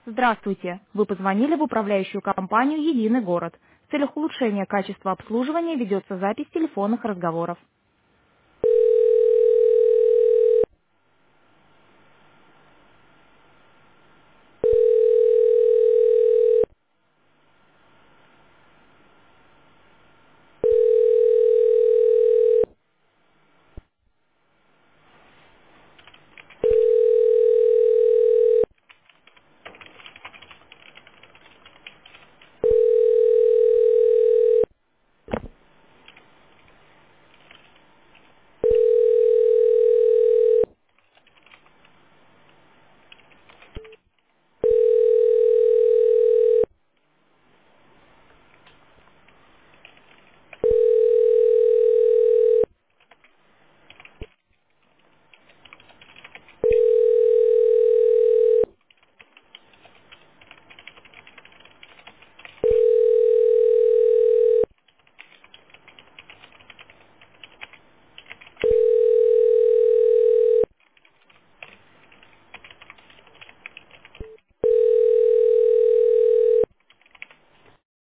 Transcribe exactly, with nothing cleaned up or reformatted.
Здравствуйте! Вы позвонили в управляющую компанию «Единый город». В целях улучшения качества обслуживания ведется запись телефонных разговоров.